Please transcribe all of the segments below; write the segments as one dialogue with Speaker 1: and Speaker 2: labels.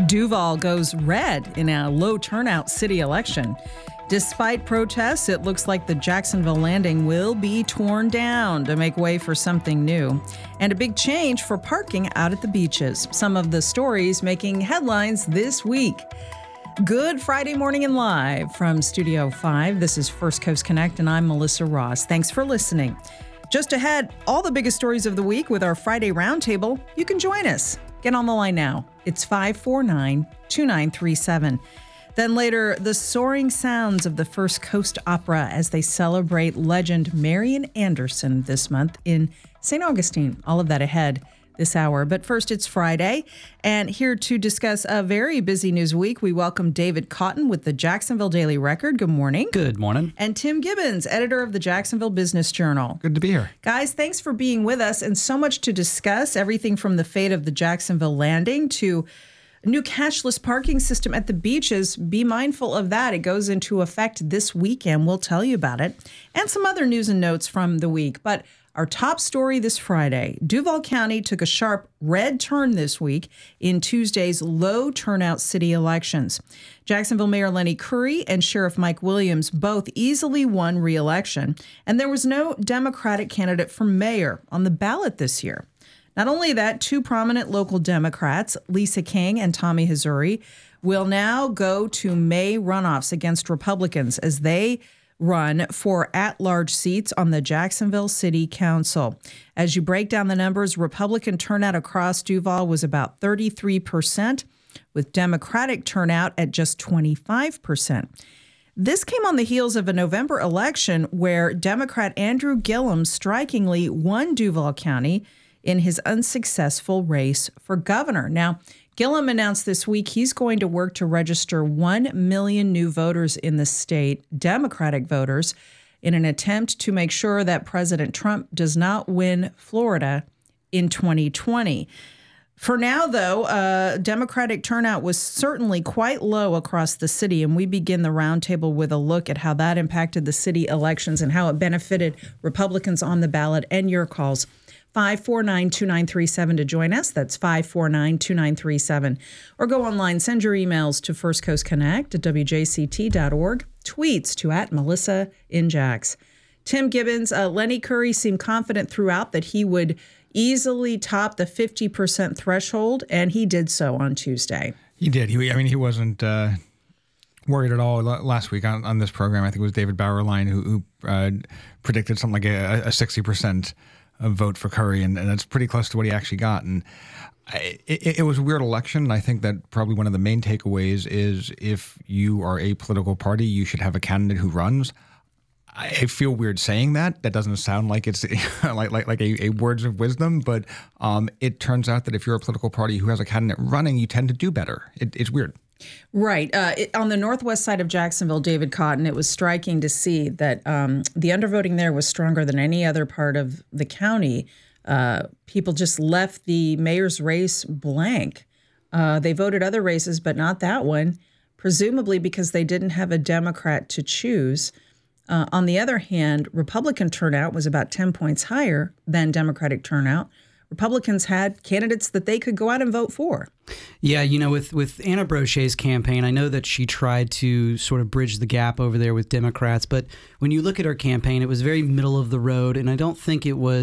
Speaker 1: Duval goes red in a low turnout city election. Despite protests, it looks like the Jacksonville Landing will be torn down to make way for something new. And a big change for parking out at the beaches. Some of the stories making headlines this week. Good Friday morning and live from Studio 5. This is First Coast Connect, and I'm Melissa Ross. Thanks for listening. Just ahead, all the biggest stories of the week with our Friday Roundtable. You can join us. Get on the line now. It's 549-2937. Then later, the soaring sounds of the First Coast Opera as they celebrate legend Marian Anderson this month in St. Augustine. All of that ahead this hour. But first, it's Friday, and here to discuss a very busy news week, we welcome David Cotton with the Jacksonville Daily Record. Good morning.
Speaker 2: Good morning.
Speaker 1: And Tim Gibbons, editor of the Jacksonville Business Journal.
Speaker 2: Good to be here.
Speaker 1: Guys, thanks for being with us, and so much to discuss, everything from the fate of the Jacksonville Landing to a new cashless parking system at the beaches. Be mindful of that. It goes into effect this weekend. We'll tell you about it. And some other news and notes from the week. But our top story this Friday, Duval County took a sharp red turn this week in Tuesday's low turnout city elections. Jacksonville Mayor Lenny Curry and Sheriff Mike Williams both easily won re-election, and there was no Democratic candidate for mayor on the ballot this year. Not only that, two prominent local Democrats, Lisa King and Tommy Hazouri, will now go to May runoffs against Republicans as they run for at-large seats on the Jacksonville City Council. As you break down the numbers, Republican turnout across Duval was about 33%, with Democratic turnout at just 25%. This came on the heels of a November election where Democrat Andrew Gillum strikingly won Duval County in his unsuccessful race for governor. Now, Gillum announced this week he's going to work to register 1 million new voters in the state, Democratic voters, in an attempt to make sure that President Trump does not win Florida in 2020. For now, though, Democratic turnout was certainly quite low across the city, and we begin the roundtable with a look at how that impacted the city elections and how it benefited Republicans on the ballot and your calls. 549-2937 to join us. That's 549-2937. Or go online, send your emails to First Coast Connect at wjct.org. Tweets to @MelissaInJax. Tim Gibbons, Lenny Curry seemed confident throughout that he would easily top the 50% threshold, and he did so on Tuesday.
Speaker 2: He did. He wasn't worried at all last week on this program. I think it was David Bauerlein who predicted something like a 60% vote for Curry, and that's pretty close to what he actually got. And it was a weird election, and I think that probably one of the main takeaways is if you are a political party, you should have a candidate who runs. I feel weird saying that. That doesn't sound like it's like a words of wisdom, but it turns out that if you're a political party who has a candidate running, you tend to do better. It's weird.
Speaker 1: Right. On the northwest side of Jacksonville, David Cotton, it was striking to see that the undervoting there was stronger than any other part of the county. People just left the mayor's race blank. They voted other races, but not that one, presumably because they didn't have a Democrat to choose. On the other hand, Republican turnout was about 10 points higher than Democratic turnout. Republicans had candidates that they could go out and vote for.
Speaker 3: Yeah, with Anna Brochet's campaign, I know that she tried to sort of bridge the gap over there with Democrats, but when you look at her campaign, it was very middle of the road, and I don't think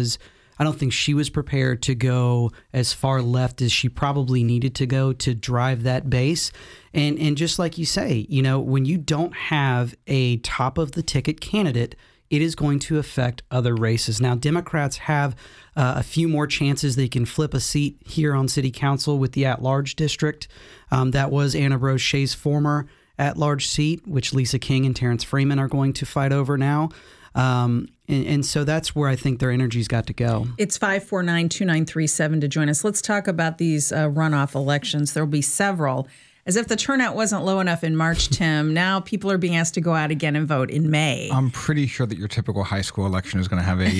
Speaker 3: she was prepared to go as far left as she probably needed to go to drive that base. And just like you say, when you don't have a top of the ticket candidate, it is going to affect other races. Now, Democrats have a few more chances they can flip a seat here on City Council with the at-large district. That was Anna Brochet's former at-large seat, which Lisa King and Terrence Freeman are going to fight over now. And so that's where I think their energy's got to go.
Speaker 1: It's 549-2937 to join us. Let's talk about these runoff elections. There will be several. As if the turnout wasn't low enough in March, Tim, now people are being asked to go out again and vote in May.
Speaker 2: I'm pretty sure that your typical high school election is going to have a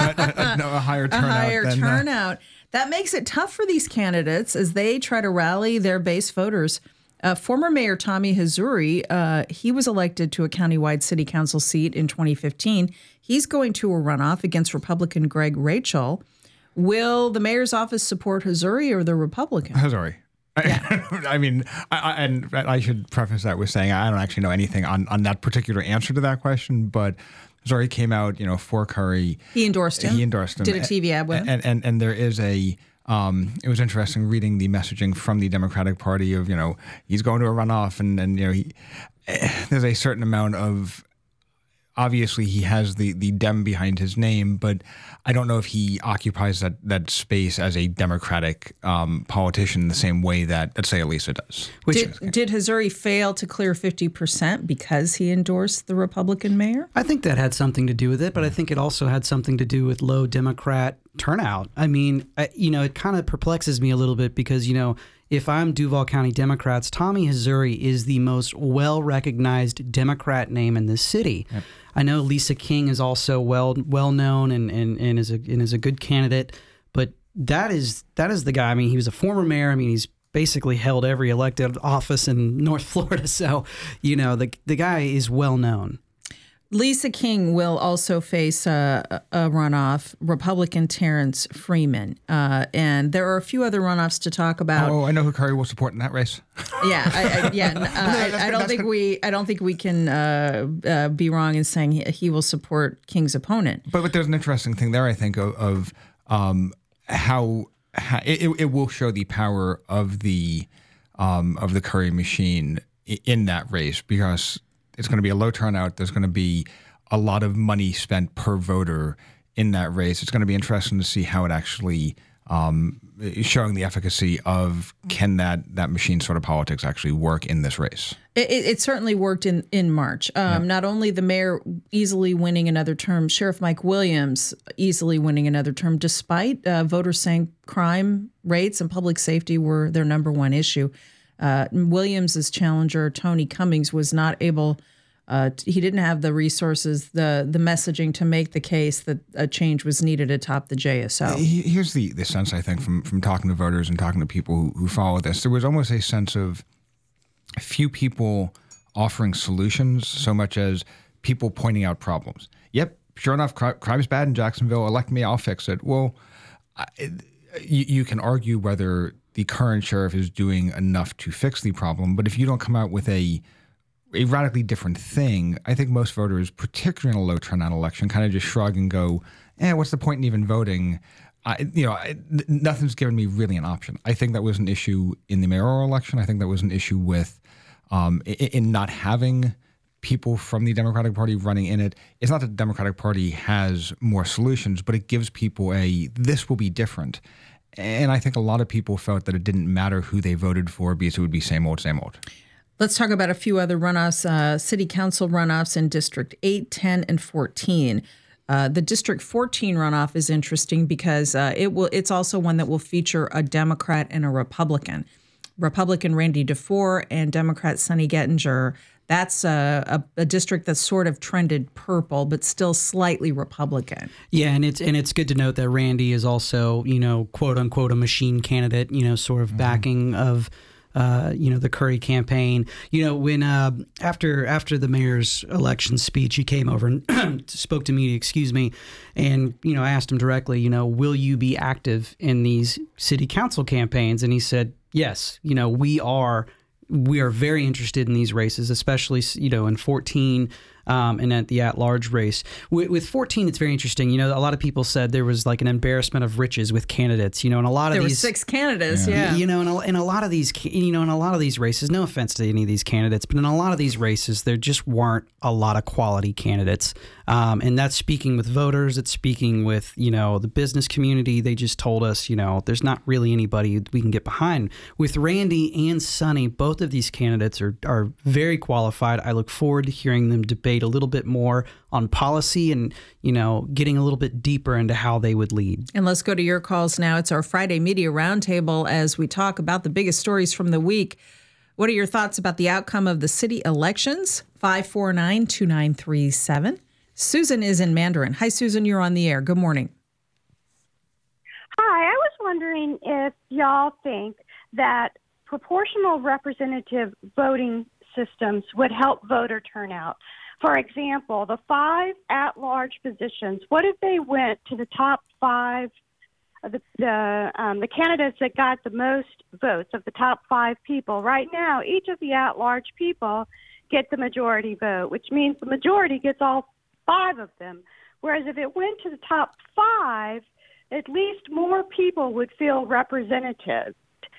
Speaker 2: higher turnout.
Speaker 1: A higher turnout. That makes it tough for these candidates as they try to rally their base voters. Former Mayor Tommy Hazouri, he was elected to a countywide city council seat in 2015. He's going to a runoff against Republican Greg Rachel. Will the mayor's office support Hazouri or the Republican?
Speaker 2: Hazouri. I mean, and I should preface that with saying I don't actually know anything on that particular answer to that question, but Zuri came out, for Curry.
Speaker 1: He endorsed him. Did a TV ad with him.
Speaker 2: And there is it was interesting reading the messaging from the Democratic Party of, he's going to a runoff and there's a certain amount of, obviously he has the Dem behind his name, but I don't know if he occupies that space as a Democratic politician the same way that, let's say, Elisa does.
Speaker 1: Did Hazouri fail to clear 50% because he endorsed the Republican mayor?
Speaker 3: I think that had something to do with it, but I think it also had something to do with low Democrat turnout. I mean, it kind of perplexes me a little bit because, if I'm Duval County Democrats, Tommy Hazouri is the most well-recognized Democrat name in this city. Yep. I know Lisa King is also well known and is a good candidate, but that is the guy. I mean, he was a former mayor. I mean, he's basically held every elected office in North Florida. So, the guy is well known.
Speaker 1: Lisa King will also face a runoff, Republican Terrence Freeman. And there are a few other runoffs to talk about.
Speaker 2: Oh, I know who Curry will support in that race.
Speaker 1: Yeah, I don't think we can be wrong in saying he will support King's opponent.
Speaker 2: But there's an interesting thing there, I think, of how it will show the power of the Curry machine in that race, because it's going to be a low turnout. There's going to be a lot of money spent per voter in that race. It's going to be interesting to see how it actually is showing the efficacy of can that machine sort of politics actually work in this race.
Speaker 1: It certainly worked in March. Not only the mayor easily winning another term, Sheriff Mike Williams easily winning another term, despite voters saying crime rates and public safety were their number one issue. Williams's challenger, Tony Cummings, was not able. He didn't have the resources, the messaging to make the case that a change was needed atop the JSO.
Speaker 2: Here's the sense, I think, from talking to voters and talking to people who follow this. There was almost a sense of few people offering solutions so much as people pointing out problems. Yep, sure enough, crime's bad in Jacksonville. Elect me, I'll fix it. Well, you can argue whether the current sheriff is doing enough to fix the problem, but if you don't come out with a radically different thing, I think most voters, particularly in a low turnout election, kind of just shrug and go, what's the point in even voting? Nothing's given me really an option. I think that was an issue in the mayoral election. I think that was an issue with in not having people from the Democratic Party running in it. It's not that the Democratic Party has more solutions, but it gives people this will be different. And I think a lot of people felt that it didn't matter who they voted for because it would be same old, same old.
Speaker 1: Let's talk about a few other runoffs, city council runoffs in District 8, 10, and 14. The District 14 runoff is interesting because it's also one that will feature a Democrat and a Republican. Republican Randy DeFore and Democrat Sonny Gettinger. That's a district that's sort of trended purple, but still slightly Republican. Yeah,
Speaker 3: and it's good to note that Randy is also, quote unquote, a machine candidate, sort of backing of the Curry campaign. When after the mayor's election speech, he came over and spoke to me, and I asked him directly, will you be active in these city council campaigns? And he said, yes, we are very interested in these races, especially, in 14 and at the at-large race. With 14, it's very interesting. A lot of people said there was like an embarrassment of riches with candidates. And a lot of
Speaker 1: there were 6 candidates. Yeah.
Speaker 3: In a lot of these races. No offense to any of these candidates, but in a lot of these races, there just weren't a lot of quality candidates. And that's speaking with voters. It's speaking with the business community. They just told us there's not really anybody we can get behind. With Randy and Sonny, both of these candidates are very qualified. I look forward to hearing them debate a little bit more on policy and, getting a little bit deeper into how they would lead.
Speaker 1: And let's go to your calls now. It's our Friday Media Roundtable as we talk about the biggest stories from the week. What are your thoughts about the outcome of the city elections? 549-2937. Susan is in Mandarin. Hi, Susan. You're on the air. Good morning.
Speaker 4: Hi. I was wondering if y'all think that proportional representative voting systems would help voter turnout. For example, the 5 at-large positions, what if they went to the top 5 the candidates that got the most votes of the top 5 people. Right now, each of the at-large people get the majority vote, which means the majority gets all 5 of them. Whereas if it went to the top 5, at least more people would feel represented.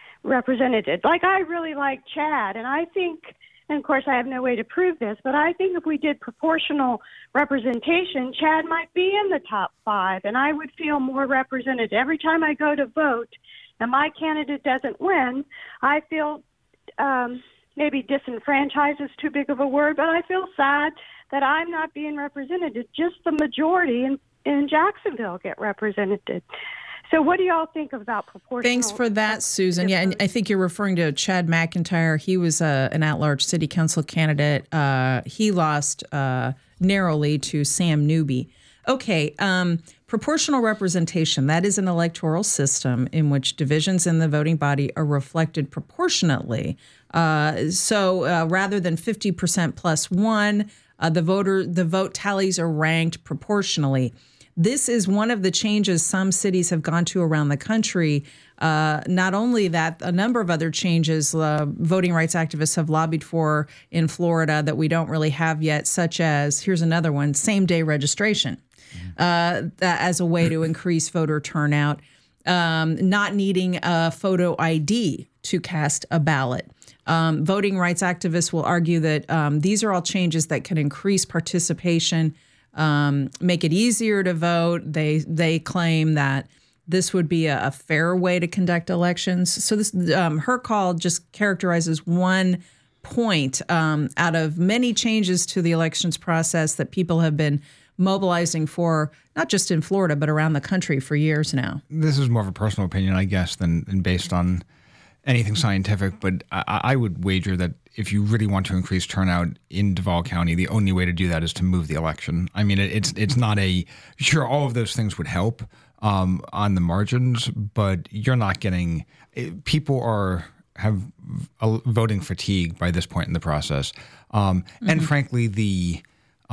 Speaker 4: Like, I really like Chad, and I think, and of course I have no way to prove this, but I think if we did proportional representation, Chad might be in the top 5, and I would feel more represented. Every time I go to vote and my candidate doesn't win, I feel maybe disenfranchised is too big of a word, but I feel sad that I'm not being represented. It's just the majority in Jacksonville get represented. So what do y'all think about proportional?
Speaker 1: Thanks for that, Susan. Yeah, and I think you're referring to Chad McIntyre. He was an at-large city council candidate. He lost narrowly to Sam Newby. Okay, proportional representation, that is an electoral system in which divisions in the voting body are reflected proportionately. So rather than 50% plus 1, the vote tallies are ranked proportionally. This is one of the changes some cities have gone to around the country. Not only that, a number of other changes voting rights activists have lobbied for in Florida that we don't really have yet, such as, here's another one, same-day registration as a way to increase voter turnout, not needing a photo ID to cast a ballot. Voting rights activists will argue that these are all changes that can increase participation, make it easier to vote. They claim that this would be a fair way to conduct elections. So this her call just characterizes one point out of many changes to the elections process that people have been mobilizing for, not just in Florida, but around the country for years now.
Speaker 2: This is more of a personal opinion, I guess, than based on anything scientific, but I would wager that if you really want to increase turnout in Duval County, the only way to do that is to move the election. I mean, it's not sure, all of those things would help on the margins, but you're not getting, people have a voting fatigue by this point in the process. And frankly, the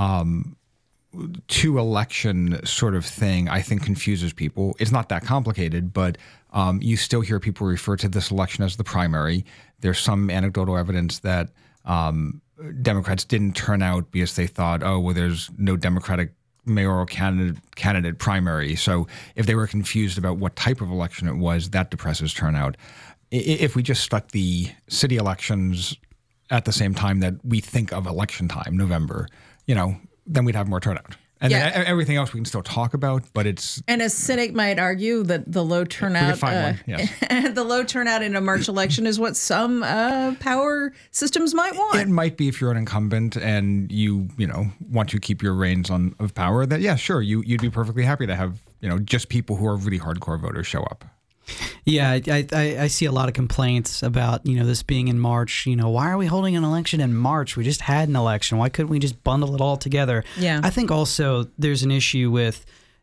Speaker 2: two-election sort of thing, I think, confuses people. It's not that complicated, but you still hear people refer to this election as the primary. There's some anecdotal evidence that Democrats didn't turn out because they thought, oh, well, there's no Democratic mayoral candidate primary. So if they were confused about what type of election it was, that depresses turnout. If we just stuck the city elections at the same time that we think of election time, November, then we'd have more turnout. And then everything else we can still talk about, but it's... And
Speaker 1: a cynic might argue that the low turnout the low turnout in a March election is what some power systems might want.
Speaker 2: It might be if you're an incumbent and you want to keep your reins of power, that, yeah, sure, you'd be perfectly happy to have, just people who are really hardcore voters show up.
Speaker 3: Yeah, I see a lot of complaints about, this being in March. Why are we holding an election in March? We just had an election. Why couldn't we just bundle it all together?
Speaker 1: Yeah.
Speaker 3: I think also there's an issue with,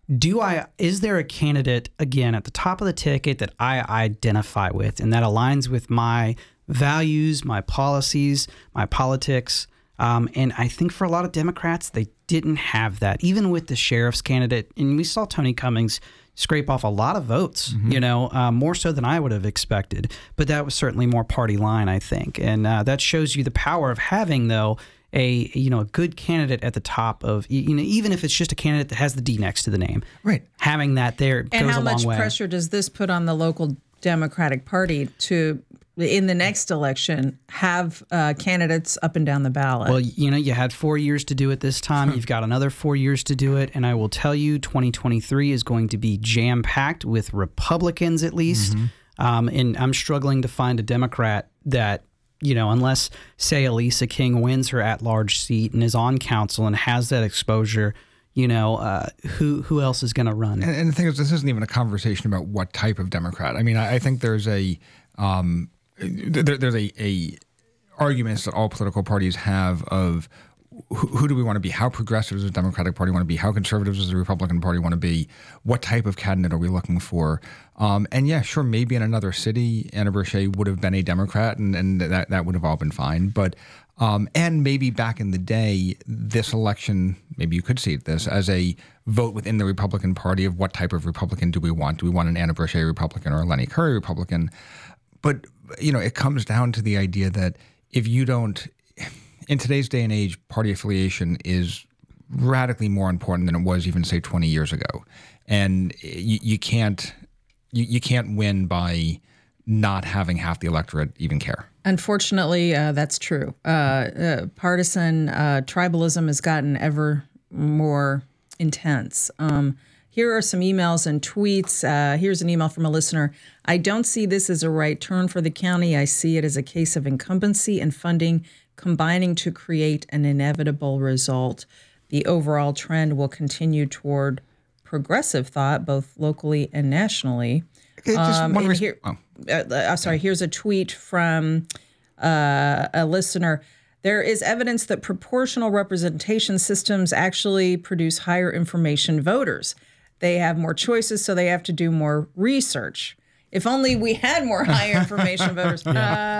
Speaker 3: is there a candidate, again, at the top of the ticket that I identify with and that aligns with my values, my policies, my politics? And I think for a lot of Democrats, they didn't have that. Even with the sheriff's candidate, and we saw Tony Cummings scrape off a lot of votes, more so than I would have expected. But that was certainly more party line, I think. And that shows you the power of having, though, a good candidate at the top of, even if it's just a candidate that has the D next to the name.
Speaker 2: Right.
Speaker 3: Having that there goes a long way.
Speaker 1: And how much pressure does this put on the local Democratic Party to, in the next election, have candidates up and down the ballot?
Speaker 3: Well, you had 4 years to do it this time. You've got another 4 years to do it. And I will tell you, 2023 is going to be jam-packed with Republicans, at least. And I'm struggling to find a Democrat that, unless, say, Elisa King wins her at-large seat and is on council and has that exposure, who else is going to run?
Speaker 2: And the thing is, this isn't even a conversation about what type of Democrat. I mean, I think there's a arguments that all political parties have of who do we want to be? How progressive does the Democratic Party want to be? How conservative does the Republican Party want to be? What type of candidate are we looking for? And yeah, sure, maybe in another city, Anna Brochet would have been a Democrat, and that would have all been fine. But and maybe back in the day, this election, maybe you could see this as a vote within the Republican Party of what type of Republican do we want? Do we want an Anna Brochet Republican or a Lenny Curry Republican? But, it comes down to the idea that if you don't, in today's day and age, party affiliation is radically more important than it was even, say, 20 years ago. And you can't win by not having half the electorate even care.
Speaker 1: Unfortunately, that's true. Partisan tribalism has gotten ever more intense. Here are some emails and tweets. Here's an email from a listener. I don't see this as a right turn for the county. I see it as a case of incumbency and funding combining to create an inevitable result. The overall trend will continue toward progressive thought, both locally and nationally. Here's a tweet from a listener. There is evidence that proportional representation systems actually produce higher information voters. They have more choices, so they have to do more research. If only we had more higher information voters. But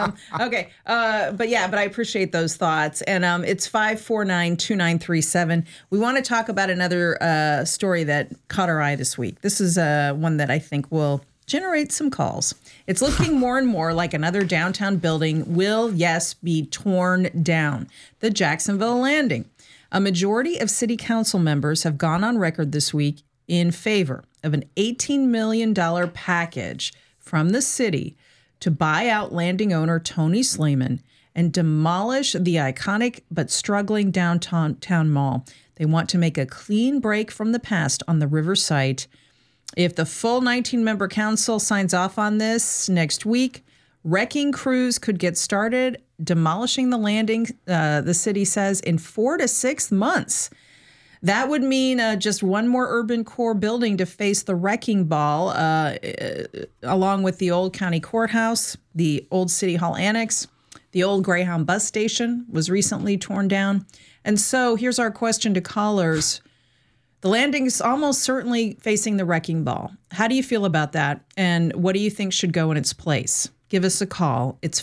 Speaker 1: I appreciate those thoughts. And it's 549-2937. We want to talk about another story that caught our eye this week. This is one that I think will generate some calls. It's looking more and more like another downtown building will, yes, be torn down. The Jacksonville Landing. A majority of city council members have gone on record this week in favor of an $18 million package from the city to buy out landing owner Tony Sleeman and demolish the iconic but struggling downtown mall. They want to make a clean break from the past on the river site. If the full 19-member council signs off on this next week, wrecking crews could get started demolishing the landing, the city says, in 4 to 6 months. That would mean just one more urban core building to face the wrecking ball, along with the old county courthouse, the old City Hall annex, the old Greyhound bus station was recently torn down. And so here's our question to callers. The landing is almost certainly facing the wrecking ball. How do you feel about that? And what do you think should go in its place? Give us a call. It's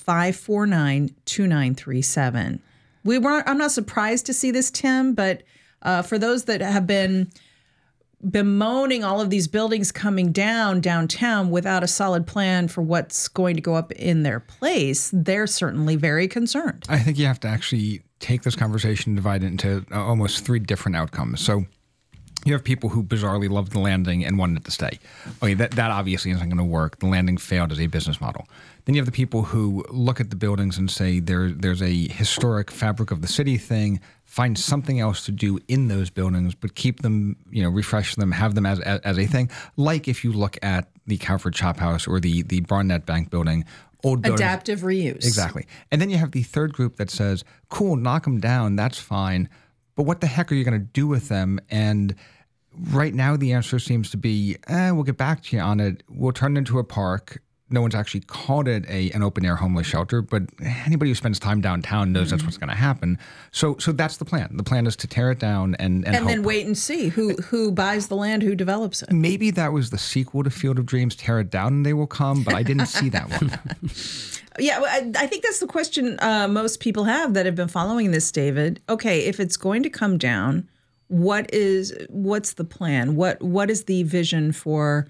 Speaker 1: 549-2937. I'm not surprised to see this, Tim, but for those that have been bemoaning all of these buildings coming down downtown without a solid plan for what's going to go up in their place, they're certainly very concerned.
Speaker 2: I think you have to actually take this conversation and divide it into almost 3 different outcomes. So you have people who bizarrely loved the landing and wanted it to stay. Okay, that obviously isn't going to work. The landing failed as a business model. Then you have the people who look at the buildings and say there's a historic fabric of the city thing, find something else to do in those buildings, but keep them, refresh them, have them as a thing. Like if you look at the Cowford Chop House or the Barnett Bank building, old buildings.
Speaker 1: Adaptive reuse.
Speaker 2: Exactly. And then you have the third group that says, cool, knock them down, that's fine, but what the heck are you going to do with them? And right now the answer seems to be, we'll get back to you on it. We'll turn it into a park. No one's actually called it an open-air homeless shelter, but anybody who spends time downtown knows that's what's going to happen. So that's the plan. The plan is to tear it down and
Speaker 1: then wait and see who buys the land, who develops it.
Speaker 2: Maybe that was the sequel to Field of Dreams, Tear It Down and They Will Come, but I didn't see that one.
Speaker 1: Yeah, I think that's the question most people have that have been following this, David. Okay, if it's going to come down, what's the plan? What is the vision for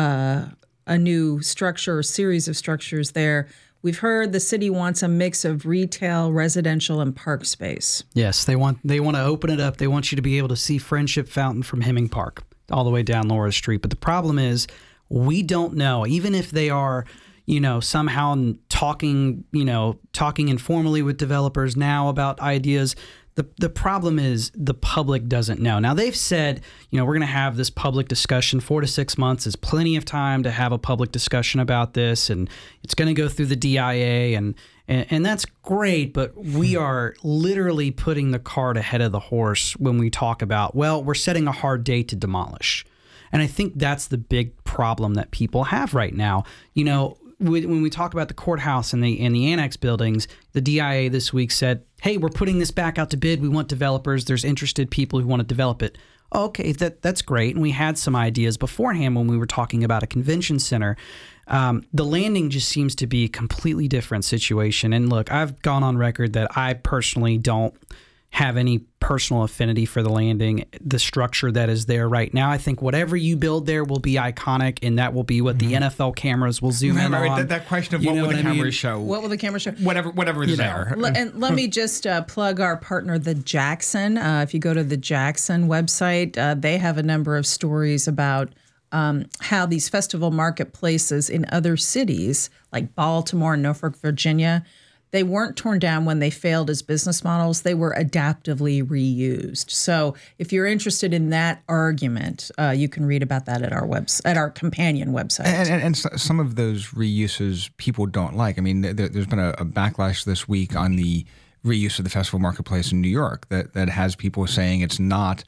Speaker 1: a new structure or series of structures there? We've heard the city wants a mix of retail, residential, and park space.
Speaker 3: Yes, they want to open it up. They want you to be able to see Friendship Fountain from Hemming Park all the way down Laura Street. But the problem is we don't know, even if they are, somehow talking informally with developers now about ideas. The problem is the public doesn't know. Now, they've said, we're going to have this public discussion. 4 to 6 months is plenty of time to have a public discussion about this, and it's going to go through the DIA, and that's great, but we are literally putting the cart ahead of the horse when we talk about, we're setting a hard date to demolish. And I think that's the big problem that people have right now. when we talk about the courthouse and the annex buildings, the DIA this week said, hey, we're putting this back out to bid. We want developers. There's interested people who want to develop it. Okay, that's great. And we had some ideas beforehand when we were talking about a convention center. The Landing just seems to be a completely different situation. And look, I've gone on record that I personally don't have any personal affinity for the Landing, the structure that is there right now. I think whatever you build there will be iconic, and that will be what the NFL cameras will zoom in on.
Speaker 2: That question of what will the cameras show?
Speaker 1: What will the camera show?
Speaker 2: Whatever is there.
Speaker 1: And let me just plug our partner, The Jackson. If you go to the Jackson website, they have a number of stories about how these festival marketplaces in other cities, like Baltimore and Norfolk, Virginia, they weren't torn down when they failed as business models. They were adaptively reused. So if you're interested in that argument, you can read about that at our companion website.
Speaker 2: And some of those reuses people don't like. I mean, there's been a backlash this week on the reuse of the festival marketplace in New York that has people saying it's not,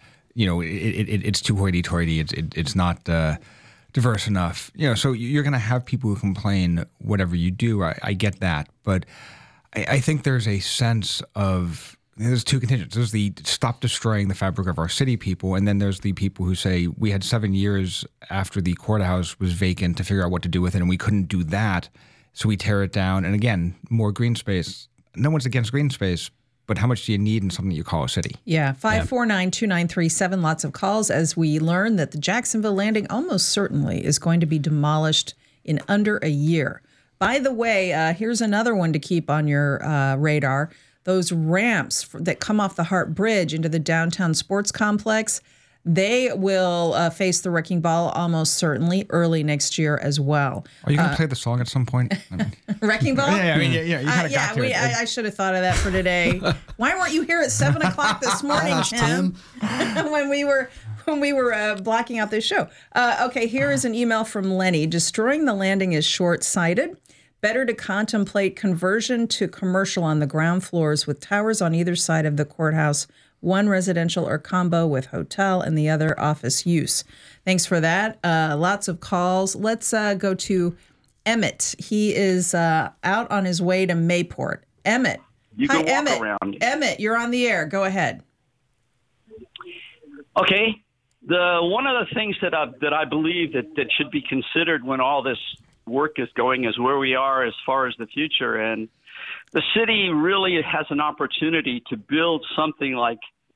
Speaker 2: it's too hoity-toity. It's not diverse enough. So you're going to have people who complain whatever you do. I get that, but I think there's a sense of, there's two contingents. There's the stop destroying the fabric of our city people, and then there's the people who say we had 7 years after the courthouse was vacant to figure out what to do with it, and we couldn't do that, so we tear it down. And again, more green space. No one's against green space, but how much do you need in something you call a city?
Speaker 1: Yeah, 549-2937, lots of calls as we learn that the Jacksonville Landing almost certainly is going to be demolished in under a year. By the way, here's another one to keep on your radar. Those ramps that come off the Hart Bridge into the downtown sports complex, they will face the wrecking ball almost certainly early next year as well.
Speaker 2: Are you going to play the song at some point?
Speaker 1: Wrecking ball?
Speaker 2: Yeah, you kind of got to it.
Speaker 1: I should have thought of that for today. Why weren't you here at 7 o'clock this morning, Tim? when we were blocking out this show. Okay, here is an email from Lenny. Destroying the Landing is short-sighted. Better to contemplate conversion to commercial on the ground floors with towers on either side of the courthouse, one residential or combo with hotel and the other office use. Thanks for that. Lots of calls. Let's go to Emmett. He is out on his way to Mayport. Emmett.
Speaker 5: Hi,
Speaker 1: Emmett.
Speaker 5: Around.
Speaker 1: Emmett, you're on the air. Go ahead.
Speaker 5: Okay. One of the things that I believe that should be considered when all this work is going is where we are as far as the future. And the city really has an opportunity to build something like,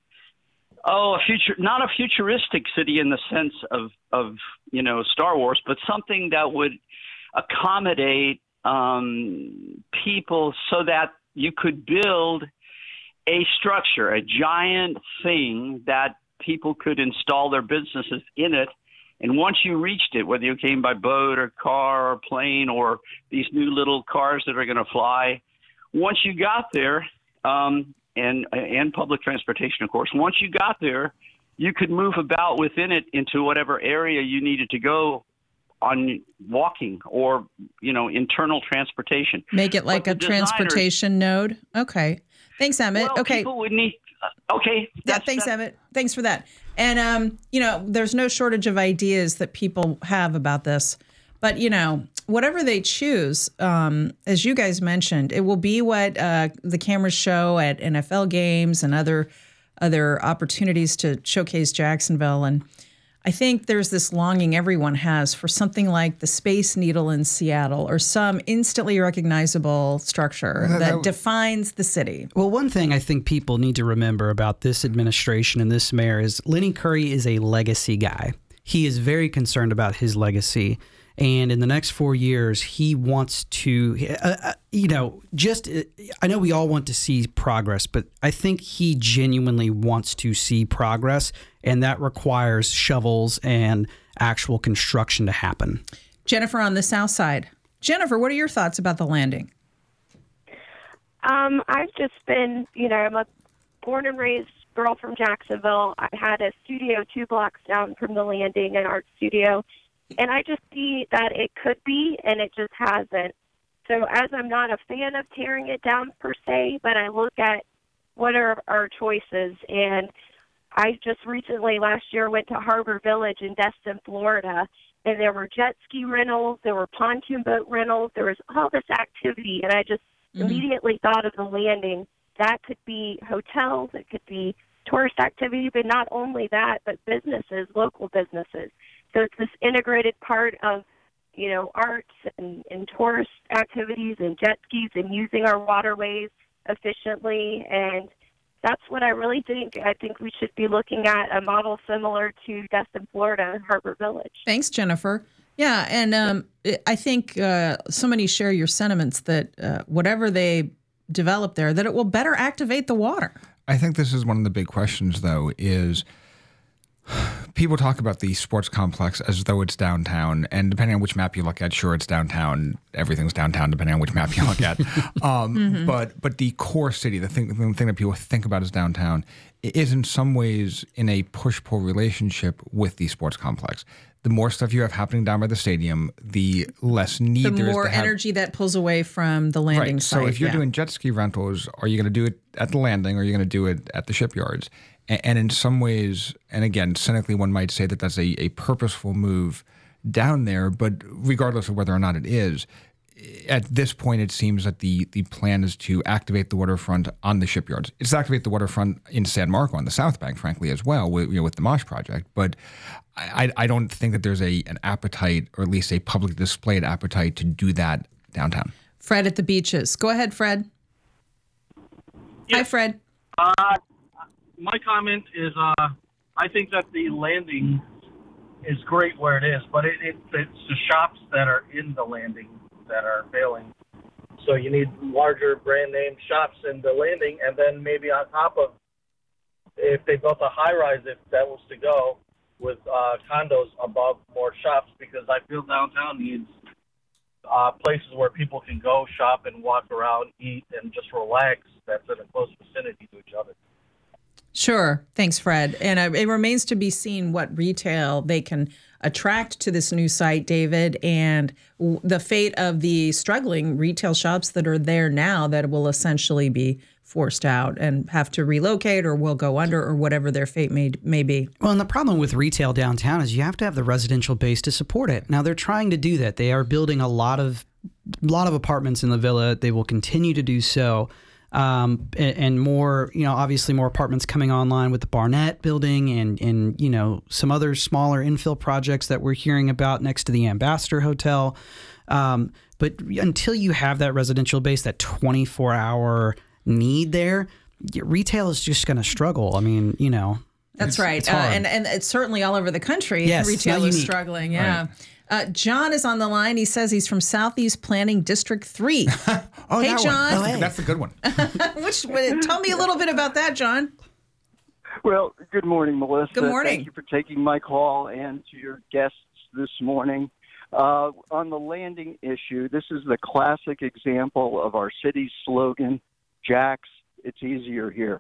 Speaker 5: not a futuristic city in the sense of Star Wars, but something that would accommodate people so that you could build a structure, a giant thing that people could install their businesses in it. And once you reached it, whether you came by boat or car or plane or these new little cars that are going to fly, once you got there, and public transportation, of course, once you got there, you could move about within it into whatever area you needed to go on walking or, internal transportation.
Speaker 1: Make it like a transportation node? Okay. Thanks, Emmett.
Speaker 5: Well,
Speaker 1: okay.
Speaker 5: People would need... Okay.
Speaker 1: Thanks, Emmett. Thanks for that. And, there's no shortage of ideas that people have about this. But, whatever they choose, as you guys mentioned, it will be what the cameras show at NFL games and other opportunities to showcase Jacksonville. And I think there's this longing everyone has for something like the Space Needle in Seattle or some instantly recognizable structure that defines the city.
Speaker 3: Well, one thing I think people need to remember about this administration and this mayor is Lenny Curry is a legacy guy. He is very concerned about his legacy. And in the next 4 years, he wants to, I know we all want to see progress, but I think he genuinely wants to see progress, and that requires shovels and actual construction to happen.
Speaker 1: Jennifer on the South Side. Jennifer, what are your thoughts about the Landing?
Speaker 6: I've just been, I'm a born and raised girl from Jacksonville. I had a studio 2 blocks down from the Landing, an art studio. And I just see that it could be, and it just hasn't. So as I'm not a fan of tearing it down per se, but I look at what are our choices. And I just recently last year went to Harbor Village in Destin, Florida, and there were jet ski rentals, there were pontoon boat rentals, there was all this activity, and I just immediately thought of the landing. That could be hotels, it could be tourist activity, but not only that, but businesses, local businesses. So it's this integrated part of, arts and tourist activities and jet skis and using our waterways efficiently. And that's what I really think. I think we should be looking at a model similar to Destin, Florida, Harbor Village.
Speaker 1: Thanks, Jennifer. Yeah, and I think so many share your sentiments that whatever they develop there, that it will better activate the water.
Speaker 2: I think this is one of the big questions, though, is people talk about the sports complex as though it's downtown, and depending on which map you look at, sure, it's downtown. Everything's downtown, depending on which map you look at. But the core city, the thing that people think about as downtown, is in some ways in a push-pull relationship with the sports complex. The more stuff you have happening down by the stadium, the less need there is to have.
Speaker 1: The more energy that pulls away from the landing site.
Speaker 2: So if you're doing jet ski rentals, are you going to do it at the landing or are you going to do it at the shipyards? And in some ways, and again, cynically, one might say that that's a purposeful move down there, but regardless of whether or not it is, at this point, it seems that the plan is to activate the waterfront on the shipyards. It's to activate the waterfront in San Marco on the South Bank, frankly, as well, with the Mosh project. But I don't think that there's an appetite, or at least a publicly displayed appetite, to do that downtown.
Speaker 1: Fred at the beaches. Go ahead, Fred.
Speaker 7: Yeah.
Speaker 1: Hi, Fred.
Speaker 7: My comment is I think that the landing is great where it is, but it's the shops that are in the landing that are failing. So you need larger brand name shops in the landing, and then maybe on top of, if they built a high rise, if that was to go, with condos above more shops, because I feel downtown needs places where people can go shop and walk around, eat, and just relax that's in a close vicinity to each other.
Speaker 1: Sure. Thanks, Fred. And it remains to be seen what retail they can attract to this new site, David, and the fate of the struggling retail shops that are there now that will essentially be forced out and have to relocate or will go under or whatever their fate may be.
Speaker 3: Well, and the problem with retail downtown is you have to have the residential base to support it. Now, they're trying to do that. They are building a lot of apartments in the Villa. They will continue to do so. And more, obviously more apartments coming online with the Barnett building and some other smaller infill projects that we're hearing about next to the Ambassador Hotel. But until you have that residential base, that 24-hour need there, retail is just going to struggle. I mean,
Speaker 1: That's right. And it's certainly all over the country.
Speaker 3: Yes,
Speaker 1: retail is struggling. Yeah. Right. John is on the line. He says he's from Southeast Planning District 3.
Speaker 2: Oh,
Speaker 1: hey,
Speaker 2: that
Speaker 1: John.
Speaker 2: one. That's the good one.
Speaker 1: Tell me a little bit about that, John.
Speaker 8: Well, good morning, Melissa.
Speaker 1: Good morning.
Speaker 8: Thank you for taking my call, and to your guests this morning. On the landing issue, this is the classic example of our city's slogan, Jax, it's easier here.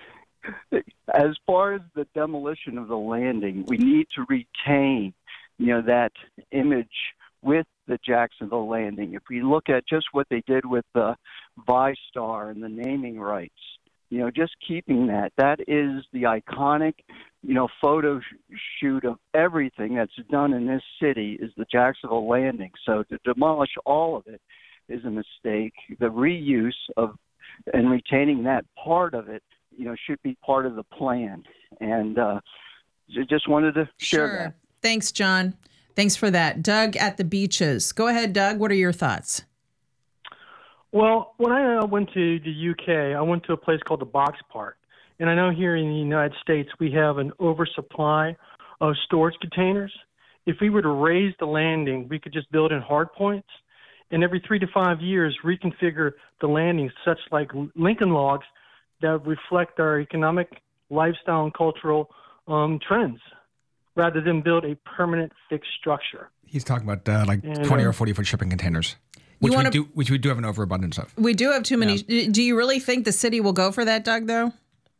Speaker 8: As far as the demolition of the landing, we need to retain that image with the Jacksonville landing. If we look at just what they did with the ViStar and the naming rights, just keeping that is the iconic, photo shoot of everything that's done in this city is the Jacksonville landing. So to demolish all of it is a mistake. The reuse of and retaining that part of it, should be part of the plan. And just wanted to share that.
Speaker 1: Thanks, John. Thanks for that. Doug at the beaches. Go ahead, Doug. What are your thoughts?
Speaker 9: Well, when I went to the UK, I went to a place called the Box Park. And I know here in the United States, we have an oversupply of storage containers. If we were to raise the landing, we could just build in hard points. And every 3 to 5 years, reconfigure the landings such like Lincoln Logs that reflect our economic, lifestyle, and cultural trends, rather than build a permanent fixed structure.
Speaker 2: He's talking about 20 or 40 foot shipping containers, which we do have an overabundance of.
Speaker 1: We do have too many. Yeah. Do you really think the city will go for that, Doug, though?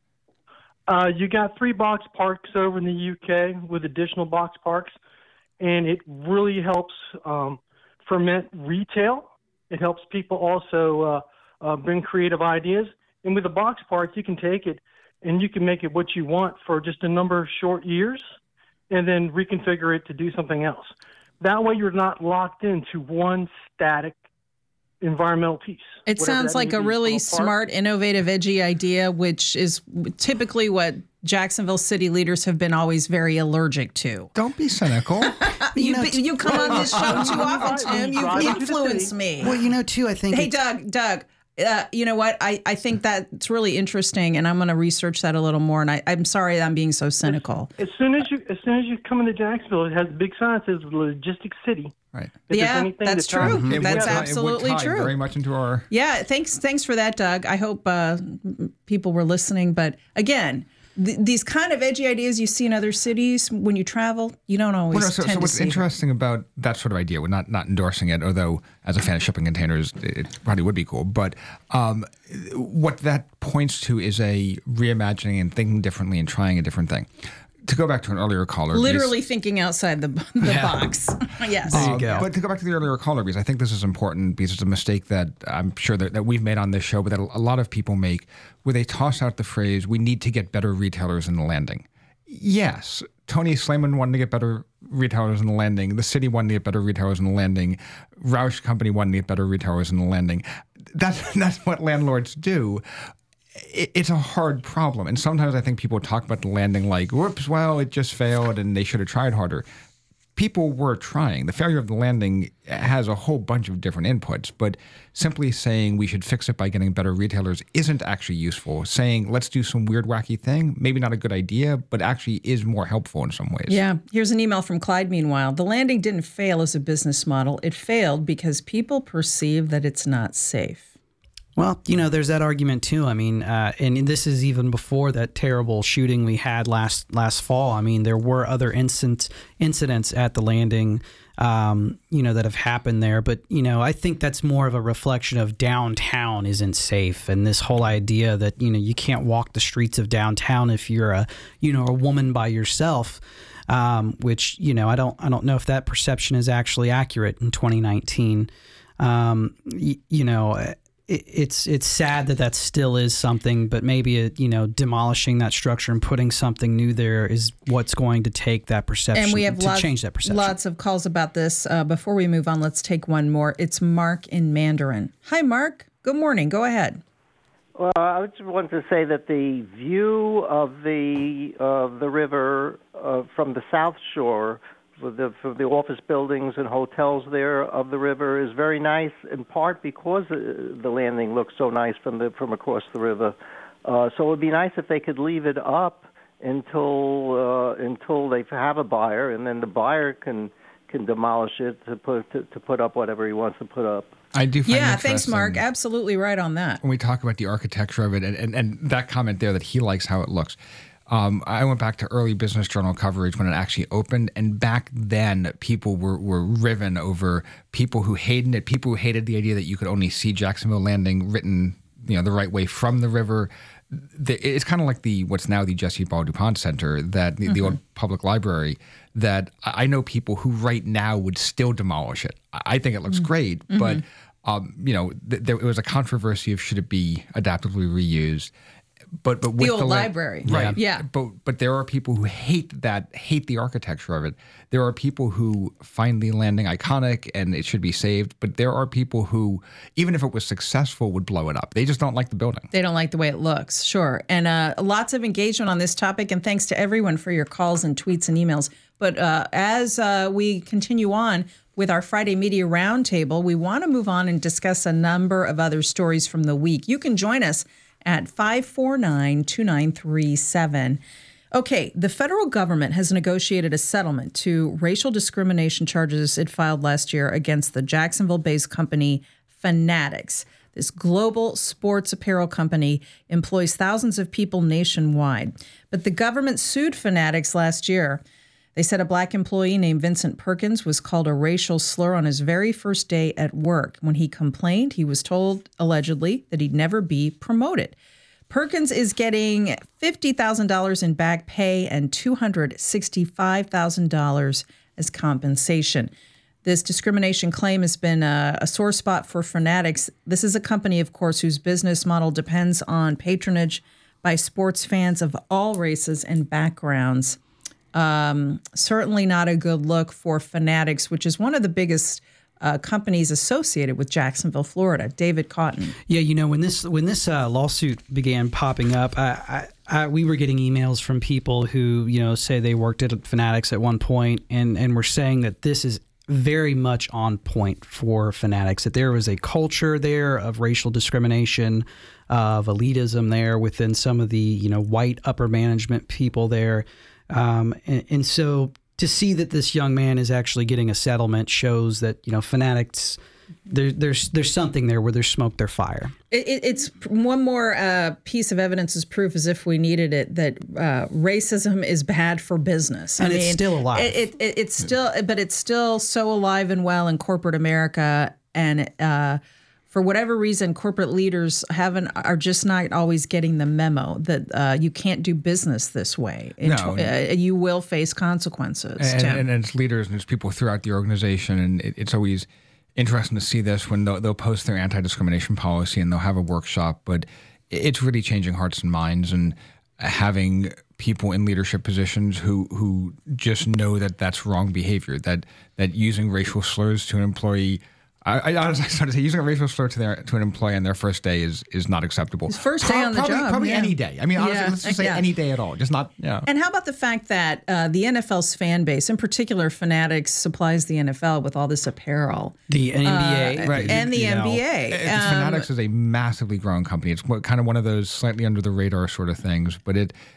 Speaker 9: You got 3 box parks over in the UK with additional box parks, and it really helps ferment retail. It helps people also bring creative ideas. And with a box park, you can take it and you can make it what you want for just a number of short years and then reconfigure it to do something else. That way you're not locked into one static environmental piece.
Speaker 1: It sounds like a really smart, innovative, edgy idea, which is typically what Jacksonville city leaders have been always very allergic to.
Speaker 2: Don't be cynical.
Speaker 1: You come on this show too often, Tim. You've influenced me.
Speaker 3: Well, too, I think...
Speaker 1: Hey, Doug, you know what? I think that's really interesting, and I'm going to research that a little more, and I'm sorry that I'm being so cynical.
Speaker 9: As soon as you come into Jacksonville, it has a big sign that says Logistics City.
Speaker 2: Right.
Speaker 1: Yeah, that's true. That's absolutely true.
Speaker 2: Very much into our...
Speaker 1: Yeah, thanks for that, Doug. I hope people were listening. But again, these kind of edgy ideas you see in other cities when you travel, you don't always tend to see. So
Speaker 2: what's interesting about that sort of idea, we're not endorsing it, although as a fan of shipping containers, it probably would be cool. But what that points to is a reimagining and thinking differently and trying a different thing. To go back to an earlier caller.
Speaker 1: Literally thinking outside the box. Yes.
Speaker 3: There you go.
Speaker 2: But to go back to the earlier caller, because I think this is important, because it's a mistake that I'm sure that we've made on this show, but that a lot of people make, where they toss out the phrase, we need to get better retailers in the landing. Yes, Tony Slayman wanted to get better retailers in the landing. The city wanted to get better retailers in the landing. Roush Company wanted to get better retailers in the landing. That's what landlords do. It's a hard problem. And sometimes I think people talk about the landing like, whoops, well, it just failed and they should have tried harder. People were trying. The failure of the landing has a whole bunch of different inputs, but simply saying we should fix it by getting better retailers isn't actually useful. Saying let's do some weird, wacky thing, maybe not a good idea, but actually is more helpful in some ways.
Speaker 1: Yeah. Here's an email from Clyde, meanwhile. The landing didn't fail as a business model. It failed because people perceive that it's not safe.
Speaker 3: Well, there's that argument too. I mean, and this is even before that terrible shooting we had last fall. I mean, there were other incidents at the landing, that have happened there. But, I think that's more of a reflection of downtown isn't safe. And this whole idea that, you can't walk the streets of downtown if you're a woman by yourself, which, I don't know if that perception is actually accurate in 2019. It's sad that still is something, but maybe demolishing that structure and putting something new there is what's going to take that perception
Speaker 1: and we have
Speaker 3: change that perception.
Speaker 1: Lots of calls about this. Before we move on, let's take one more. It's Mark in Mandarin. Hi, Mark. Good morning. Go ahead.
Speaker 10: Well, I just wanted to say that the view of the river from the South Shore, for the office buildings and hotels there of the river, is very nice, in part because the landing looks so nice from across the river. So it would be nice if they could leave it up until they have a buyer, and then the buyer can demolish it to put up whatever he wants to put up.
Speaker 2: I do find
Speaker 1: Yeah, thanks, Mark. Absolutely right on that.
Speaker 2: When we talk about the architecture of it, and that comment there that he likes how it looks. I went back to early Business Journal coverage when it actually opened, and back then people were riven over people who hated it, people who hated the idea that you could only see Jacksonville Landing written, the right way from the river. It's kind of like what's now the Jesse Ball DuPont Center, that the old public library, that I know people who right now would still demolish it. I think it looks great, but there was a controversy of should it be adaptively reused. But with
Speaker 1: the old library,
Speaker 2: right?
Speaker 1: Yeah.
Speaker 2: But there are people who hate the architecture of it. There are people who find the landing iconic and it should be saved. But there are people who, even if it was successful, would blow it up. They just don't like the building.
Speaker 1: They don't like the way it looks. Sure. And lots of engagement on this topic. And thanks to everyone for your calls and tweets and emails. But as we continue on with our Friday Media Roundtable, we want to move on and discuss a number of other stories from the week. You can join us at 549-2937. Okay, the federal government has negotiated a settlement to racial discrimination charges it filed last year against the Jacksonville-based company Fanatics. This global sports apparel company employs thousands of people nationwide. But the government sued Fanatics last year. They said a black employee named Vincent Perkins was called a racial slur on his very first day at work. When he complained, he was told, allegedly, that he'd never be promoted. Perkins is getting $50,000 in back pay and $265,000 as compensation. This discrimination claim has been a sore spot for Fanatics. This is a company, of course, whose business model depends on patronage by sports fans of all races and backgrounds. Certainly not a good look for Fanatics, which is one of the biggest companies associated with Jacksonville, Florida. David Cotton.
Speaker 3: Yeah, when this lawsuit began popping up, we were getting emails from people who say they worked at Fanatics at one point, and were saying that this is very much on point for Fanatics, that there was a culture there of racial discrimination, of elitism there within some of the white upper management people there, and so to see that this young man is actually getting a settlement shows that Fanatics, there's something there. Where there's smoke, there's fire.
Speaker 1: It's one more piece of evidence as proof, as if we needed it, that racism is bad for business.
Speaker 3: And it's still alive.
Speaker 1: But it's still so alive and well in corporate America, and for whatever reason, corporate leaders are just not always getting the memo that you can't do business this way. You will face consequences.
Speaker 2: And it's leaders and it's people throughout the organization, and it's always interesting to see this when they'll post their anti-discrimination policy and they'll have a workshop, but it's really changing hearts and minds, and having people in leadership positions who just know that that's wrong behavior, that using racial slurs to an employee. I honestly started to say using a racial slur to an employee on their first day is not acceptable.
Speaker 1: His first day on the job.
Speaker 2: Probably any day. I mean, honestly, let's just say any day at all. Just not,
Speaker 1: And how about the fact that the NFL's fan base, in particular Fanatics, supplies the NFL with all this apparel.
Speaker 3: The NBA.
Speaker 2: Right.
Speaker 1: And the NBA.
Speaker 2: Fanatics is a massively growing company. It's kind of one of those slightly under the radar sort of things, but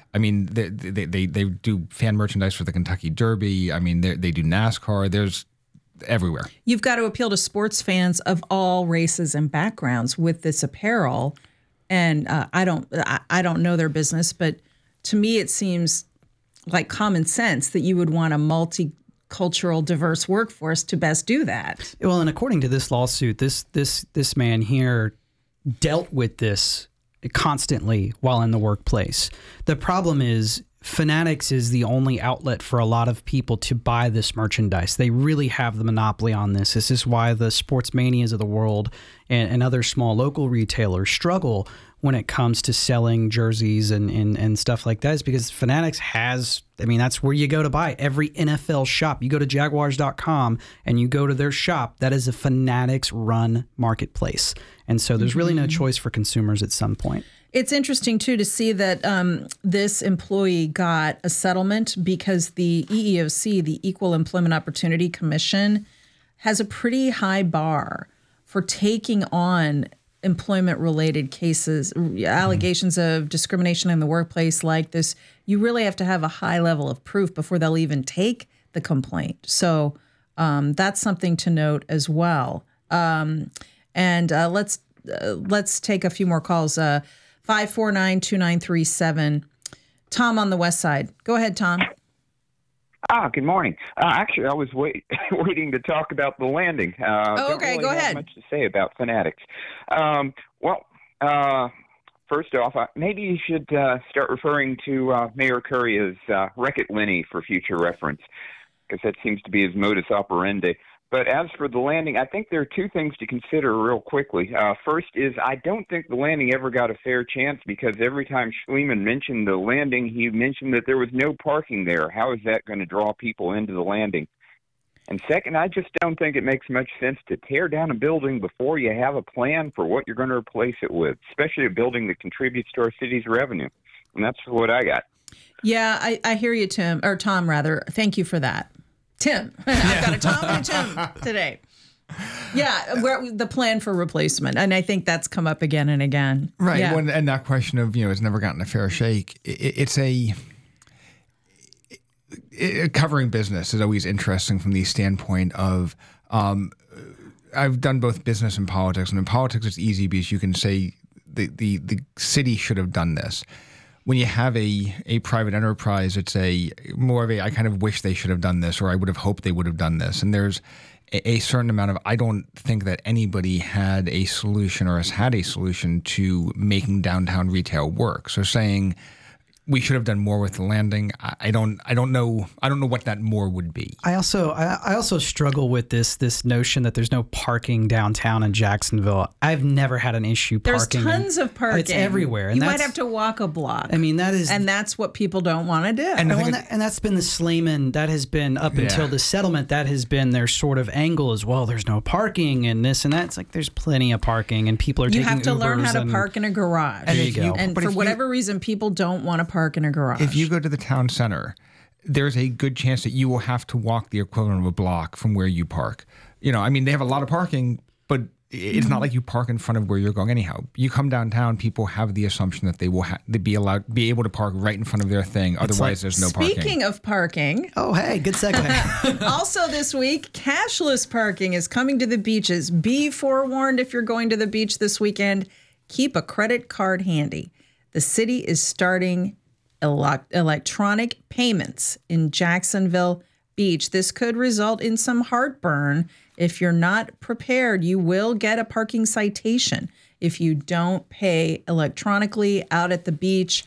Speaker 2: they do fan merchandise for the Kentucky Derby. I mean, they do NASCAR. There's everywhere.
Speaker 1: You've got to appeal to sports fans of all races and backgrounds with this apparel, and I don't know their business, but to me it seems like common sense that you would want a multicultural, diverse workforce to best do that.
Speaker 3: Well, and according to this lawsuit, this man here dealt with this constantly while in the workplace. The problem is, Fanatics is the only outlet for a lot of people to buy this merchandise. They really have the monopoly on this. This is why the Sports Manias of the world and other small local retailers struggle when it comes to selling jerseys and stuff like that, is because Fanatics that's where you go to buy every NFL shop. You go to Jaguars.com and you go to their shop. That is a Fanatics run marketplace. And so there's really no choice for consumers at some point.
Speaker 1: It's interesting, too, to see that this employee got a settlement because the EEOC, the Equal Employment Opportunity Commission, has a pretty high bar for taking on employment-related cases, allegations of discrimination in the workplace like this. You really have to have a high level of proof before they'll even take the complaint. So that's something to note as well. Let's take a few more calls. 549-2937. Tom on the west side. Go ahead, Tom.
Speaker 11: Good morning. Actually, I was waiting to talk about the landing.
Speaker 1: Okay, go ahead.
Speaker 11: Not much to say about Fanatics. First off, maybe you should start referring to Mayor Curry as Wreck-It Lenny for future reference, because that seems to be his modus operandi. But as for the landing, I think there are two things to consider real quickly. First is I don't think the landing ever got a fair chance, because every time Schliemann mentioned the landing, he mentioned that there was no parking there. How is that going to draw people into the landing? And second, I just don't think it makes much sense to tear down a building before you have a plan for what you're going to replace it with, especially a building that contributes to our city's revenue. And that's what I got.
Speaker 1: Yeah, I hear you, Tom, rather. Thank you for that. Tim. I've got a Tom and a Tim today. Yeah, the plan for replacement. And I think that's come up again and again.
Speaker 2: Right.
Speaker 1: Yeah.
Speaker 2: And that question of, it's never gotten a fair shake. Covering business is always interesting from the standpoint of, I've done both business and politics. And in politics, it's easy because you can say the city should have done this. When you have a private enterprise, it's more of I kind of wish they should have done this, or I would have hoped they would have done this. And there's a certain amount of, I don't think that anybody had a solution or has had a solution to making downtown retail work. So saying, we should have done more with the landing. I don't know what that more would be.
Speaker 3: I also struggle with this notion that there's no parking downtown in Jacksonville. I've never had an issue parking.
Speaker 1: There's tons of parking.
Speaker 3: It's everywhere. And
Speaker 1: you might have to walk a block.
Speaker 3: I mean, that's
Speaker 1: what people don't want to do.
Speaker 3: And that's been the Slayman. That has been up until the settlement. That has been their sort of angle as well. There's no parking and this and that. It's like there's plenty of parking and people are taking Ubers.
Speaker 1: You have to learn how to park in a garage.
Speaker 3: There you go.
Speaker 1: And for whatever reason, people don't want to park in a garage.
Speaker 2: If you go to the town center, there's a good chance that you will have to walk the equivalent of a block from where you park. They have a lot of parking, but it's not like you park in front of where you're going anyhow. You come downtown, people have the assumption that they will be able to park right in front of their thing. Otherwise, there's no parking.
Speaker 1: Speaking of parking.
Speaker 3: Oh, hey, good segue.
Speaker 1: Also this week, cashless parking is coming to the beaches. Be forewarned if you're going to the beach this weekend. Keep a credit card handy. The city is starting electronic payments in Jacksonville Beach. This could result in some heartburn. If you're not prepared, you will get a parking citation if you don't pay electronically out at the beach.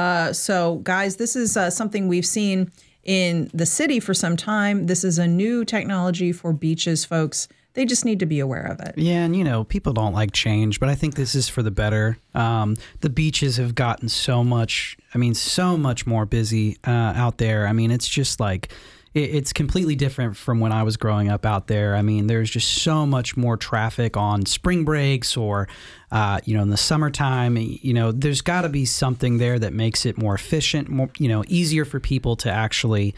Speaker 1: So, guys, this is something we've seen in the city for some time. This is a new technology for beaches, folks. They just need to be aware of it.
Speaker 3: Yeah, and people don't like change, but I think this is for the better. The beaches have gotten so much more busy out there. I mean, it's just like, it's completely different from when I was growing up out there. I mean, there's just so much more traffic on spring breaks or, in the summertime. There's got to be something there that makes it more efficient, more, easier for people to actually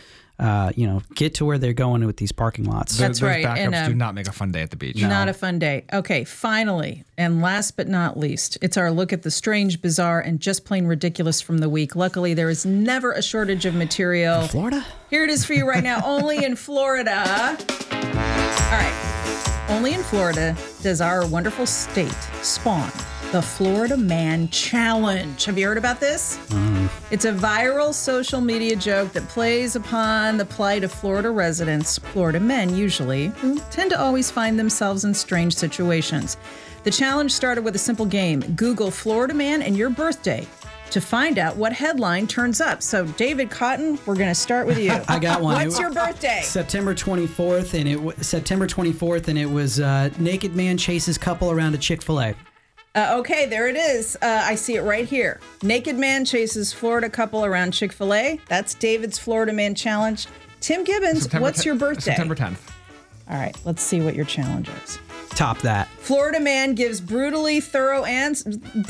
Speaker 3: get to where they're going with these parking lots.
Speaker 1: That's right.
Speaker 2: Those backups do not make a fun day at the beach.
Speaker 1: Not a fun day. Okay, finally, and last but not least, it's our look at the strange, bizarre, and just plain ridiculous from the week. Luckily, there is never a shortage of material.
Speaker 3: In Florida?
Speaker 1: Here it is for you right now, only in Florida. All right. Only in Florida does our wonderful state spawn the Florida Man Challenge. Have you heard about this? It's a viral social media joke that plays upon the plight of Florida residents, Florida men usually, who tend to always find themselves in strange situations. The challenge started with a simple game. Google Florida Man and your birthday to find out what headline turns up. So, David Cotton, we're going to start with you.
Speaker 3: I got one.
Speaker 1: What's your birthday?
Speaker 3: September 24th, and it was naked man chases couple around a Chick-fil-A.
Speaker 1: Okay, there it is. I see it right here. Naked man chases Florida couple around Chick-fil-A. That's David's Florida Man Challenge. Tim Gibbons, what's your birthday?
Speaker 2: September 10th.
Speaker 1: All right, let's see what your challenge is.
Speaker 3: Top that.
Speaker 1: Florida man gives brutally thorough answer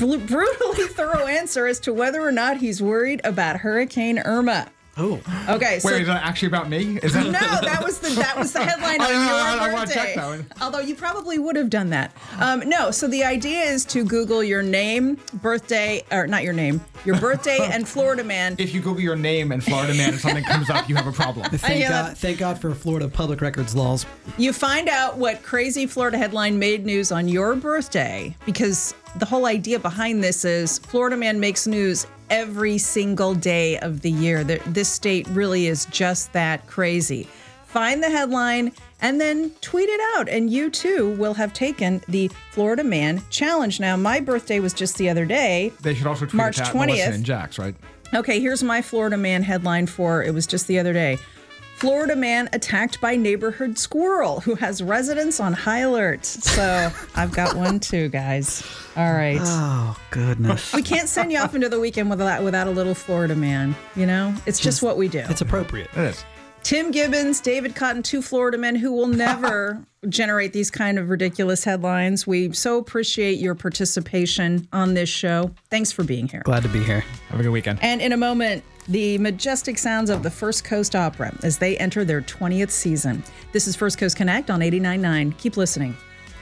Speaker 1: as to whether or not he's worried about Hurricane Irma.
Speaker 3: Oh.
Speaker 1: Okay.
Speaker 2: Wait, is that actually about me? Is that...
Speaker 1: No, that was the headline on your birthday.
Speaker 2: I want to check that one.
Speaker 1: Although you probably would have done that. No, so the idea is to Google your name, birthday, or not your name, your birthday and Florida Man.
Speaker 2: If you Google your name and Florida Man and something comes up, you have a problem.
Speaker 3: Thank God for Florida public records laws.
Speaker 1: You find out what crazy Florida headline made news on your birthday, because the whole idea behind this is Florida Man makes news every single day of the year. This state really is just that crazy. Find the headline and then tweet it out, and you too will have taken the Florida Man Challenge. Now, my birthday was just the other day.
Speaker 2: They should also tweet
Speaker 1: March
Speaker 2: it at
Speaker 1: 20th.
Speaker 2: Melissa and Jax, right?
Speaker 1: Okay, here's my Florida Man headline for it was just the other day. Florida man attacked by neighborhood squirrel who has residents on high alert. So I've got one too, guys. All right.
Speaker 3: Oh, goodness.
Speaker 1: We can't send you off into the weekend without a little Florida man, It's just what we do.
Speaker 3: It's appropriate.
Speaker 2: It is.
Speaker 1: Tim Gibbons, David Cotton, two Florida men who will never generate these kind of ridiculous headlines. We so appreciate your participation on this show. Thanks for being here.
Speaker 3: Glad to be here.
Speaker 2: Have a good weekend.
Speaker 1: And in a moment, the majestic sounds of the First Coast Opera as they enter their 20th season. This is First Coast Connect on 89.9. Keep listening.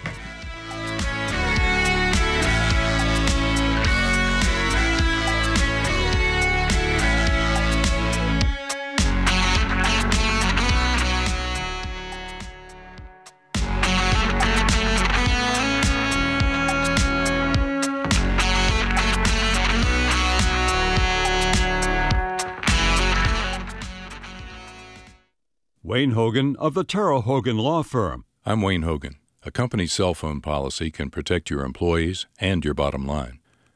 Speaker 12: Wayne Hogan of the Terrell Hogan Law Firm.
Speaker 13: I'm Wayne Hogan. A company's cell phone policy can protect your employees and your bottom line.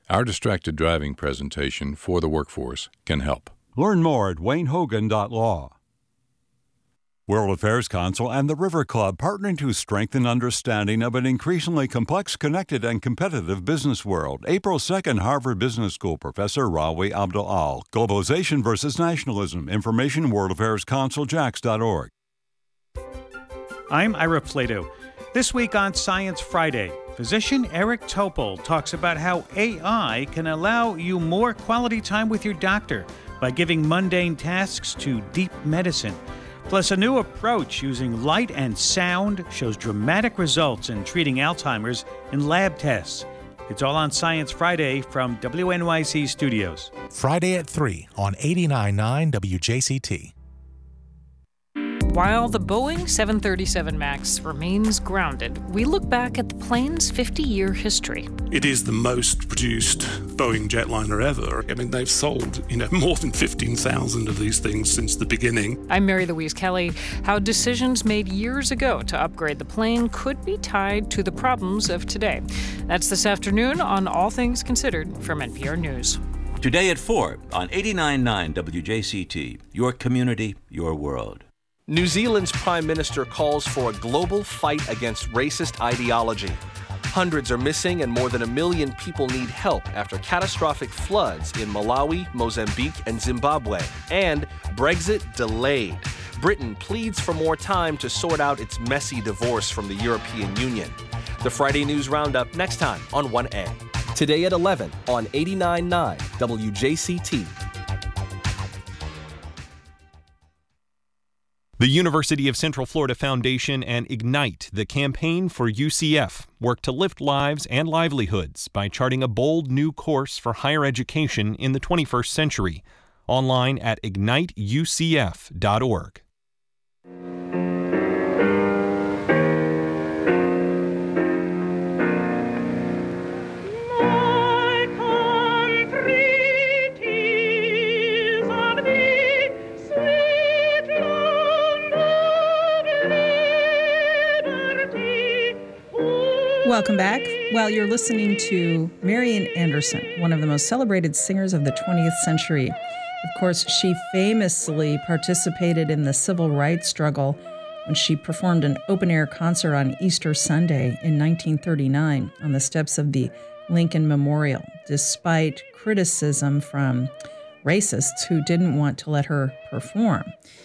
Speaker 13: Our distracted driving presentation for the workforce can help.
Speaker 12: Learn more at waynehogan.law. World Affairs Council and the River Club partnering to strengthen understanding of an increasingly complex, connected, and competitive business world. April 2nd, Harvard Business School Professor Rawi Abdul-Al. Globalization versus Nationalism. Information, World Affairs Council, jax.org.
Speaker 14: I'm Ira Plato. This week on Science Friday, physician Eric Topol talks about how AI can allow you more quality time with your doctor by giving mundane tasks to deep medicine. Plus, a new approach using light and sound shows dramatic results in treating Alzheimer's in lab tests. It's all on Science Friday from WNYC Studios.
Speaker 15: Friday at 3 on 89.9 WJCT.
Speaker 16: While the Boeing 737 MAX remains grounded, we look back at the plane's 50-year history.
Speaker 17: It is the most produced Boeing jetliner ever. I mean, they've sold, more than 15,000 of these things since the beginning.
Speaker 16: I'm Mary Louise Kelly. How decisions made years ago to upgrade the plane could be tied to the problems of today. That's this afternoon on All Things Considered from NPR News.
Speaker 18: Today at 4 on 89.9 WJCT, your community, your world.
Speaker 19: New Zealand's Prime Minister calls for a global fight against racist ideology. Hundreds are missing and more than 1 million people need help after catastrophic floods in Malawi, Mozambique, and Zimbabwe. And Brexit delayed. Britain pleads for more time to sort out its messy divorce from the European Union. The Friday News Roundup next time on 1A. Today at 11 on 89.9 WJCT.
Speaker 20: The University of Central Florida Foundation and Ignite, the campaign for UCF, work to lift lives and livelihoods by charting a bold new course for higher education in the 21st century. Online at igniteucf.org.
Speaker 1: Welcome back. Well, you're listening to Marian Anderson, one of the most celebrated singers of the 20th century. Of course, she famously participated in the civil rights struggle when she performed an open-air concert on Easter Sunday in 1939 on the steps of the Lincoln Memorial, despite criticism from racists who didn't want to let her perform.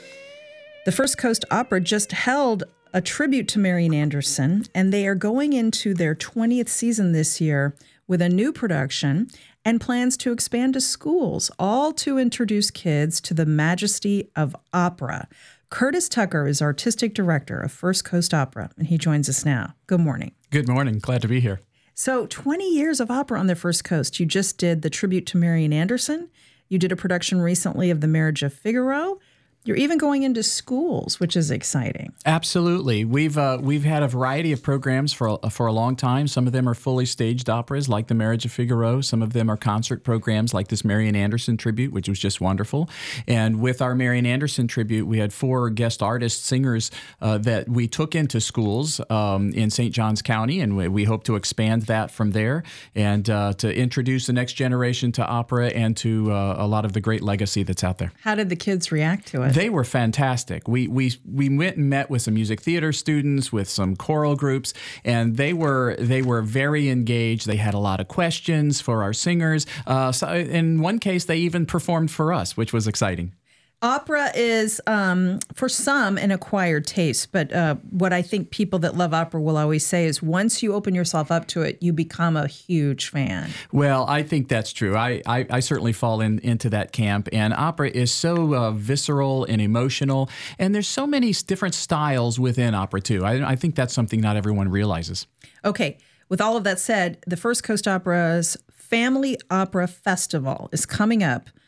Speaker 1: The First Coast Opera just held a tribute to Marian Anderson, and they are going into their 20th season this year with a new production and plans to expand to schools, all to introduce kids to the majesty of opera. Curtis Tucker is artistic director of First Coast Opera, and he joins us now. Good morning.
Speaker 21: Good morning. Glad to be here.
Speaker 1: So 20 years of opera on the First Coast. You just did the tribute to Marian Anderson. You did a production recently of The Marriage of Figaro. You're even going into schools, which is exciting.
Speaker 21: Absolutely. We've had a variety of programs for a long time. Some of them are fully staged operas, like The Marriage of Figaro. Some of them are concert programs, like this Marian Anderson tribute, which was just wonderful. And with our Marian Anderson tribute, we had 4 guest artist singers that we took into schools in St. Johns County, and we hope to expand that from there and to introduce the next generation to opera and to a lot of the great legacy that's out there.
Speaker 1: How did the kids react to it?
Speaker 21: They were fantastic. We went and met with some music theater students, with some choral groups, and they were very engaged. They had a lot of questions for our singers. So in one case, they even performed for us, which was exciting.
Speaker 1: Opera is, for some, an acquired taste, but what I think people that love opera will always say is once you open yourself up to it, you become a huge fan.
Speaker 21: Well, I think that's true. I certainly fall into that camp, and opera is so visceral and emotional, and there's so many different styles within opera, too. I think that's something not everyone realizes.
Speaker 1: Okay, with all of that said, the First Coast Opera's Family Opera Festival is coming up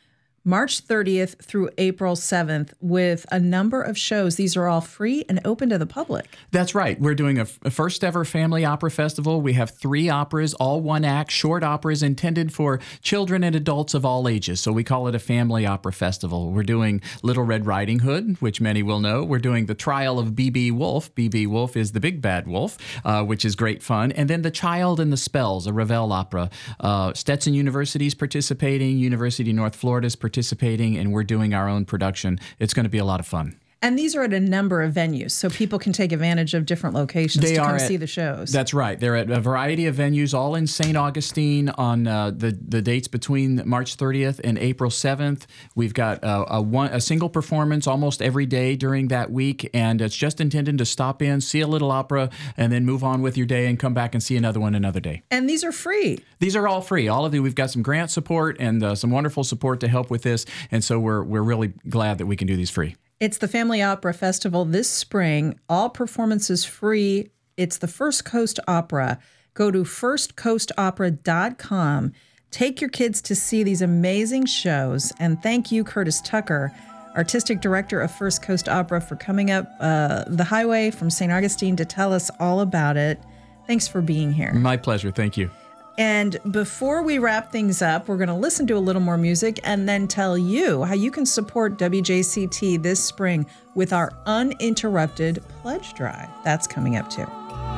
Speaker 1: March 30th through April 7th with a number of shows. These are all free and open to the public.
Speaker 21: That's right. We're doing a first ever family opera festival. We have 3 operas, all one act, short operas intended for children and adults of all ages. So we call it a family opera festival. We're doing Little Red Riding Hood, which many will know. We're doing The Trial of B.B. Wolf. B.B. Wolf is the big bad wolf, which is great fun. And then The Child and the Spells, a Ravel opera. Stetson University's participating. University of North Florida's participating, and we're doing our own production. It's going to be a lot of fun.
Speaker 1: And these are at a number of venues, so people can take advantage of different locations to come see the shows.
Speaker 21: That's right. They're at a variety of venues, all in St. Augustine on the dates between March 30th and April 7th. We've got a single performance almost every day during that week, and it's just intended to stop in, see a little opera, and then move on with your day and come back and see another one another day.
Speaker 1: And these are free.
Speaker 21: These are all free. All of you. We've got some grant support and some wonderful support to help with this, and so we're really glad that we can do these free.
Speaker 1: It's the Family Opera Festival this spring. All performances free. It's the First Coast Opera. Go to firstcoastopera.com. Take your kids to see these amazing shows. And thank you, Curtis Tucker, Artistic Director of First Coast Opera, for coming up the highway from St. Augustine to tell us all about it. Thanks for being here.
Speaker 21: My pleasure. Thank you.
Speaker 1: And before we wrap things up, we're going to listen to a little more music and then tell you how you can support WJCT this spring with our uninterrupted pledge drive. That's coming up too.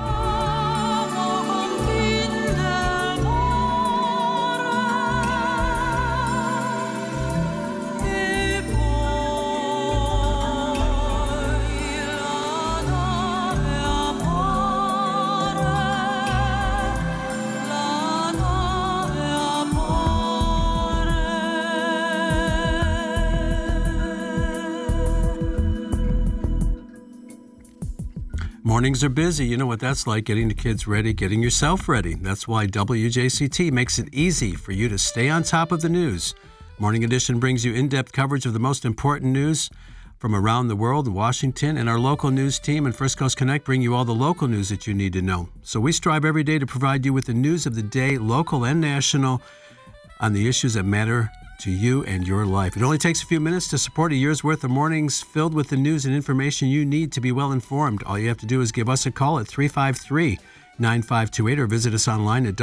Speaker 4: Mornings are busy. You know what that's like, getting the kids ready, getting yourself ready. That's why WJCT makes it easy for you to stay on top of the news. Morning Edition brings you in-depth coverage of the most important news from around the world in Washington, and our local news team and First Coast Connect bring you all the local news that you need to know. So we strive every day to provide you with the news of the day, local and national, on the issues that matter to you and your life. It only takes a few minutes to support a year's worth of mornings filled with the news and information you need to be well informed. All you have to do is give us a call at 353-9528 or visit us online at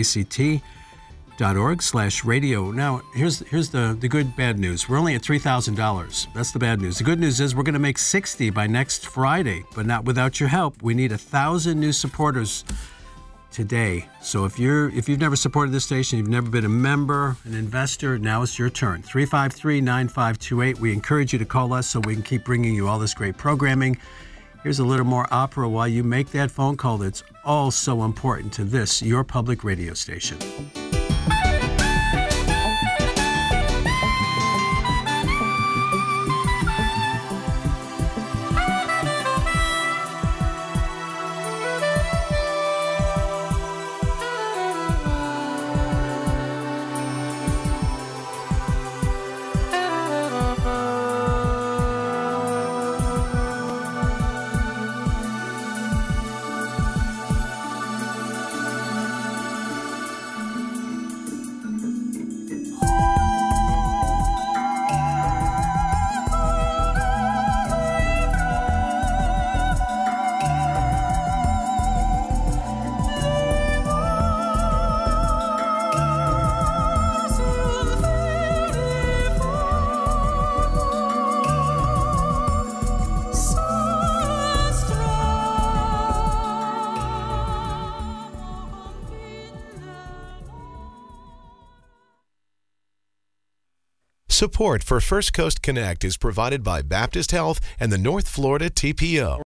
Speaker 4: wjct.org/radio. Now, here's the good bad news. We're only at $3,000. That's the bad news. The good news is we're going to make 60 by next Friday, but not without your help. We need 1,000 new supporters today. So if you've never supported this station, you've never been a member, an investor, now it's your turn. 353-9528. We encourage you to call us so we can keep bringing you all this great programming. Here's a little more opera while you make that phone call that's all so important to this, your public radio station.
Speaker 15: Support for First Coast Connect is provided by Baptist Health and the North Florida TPO.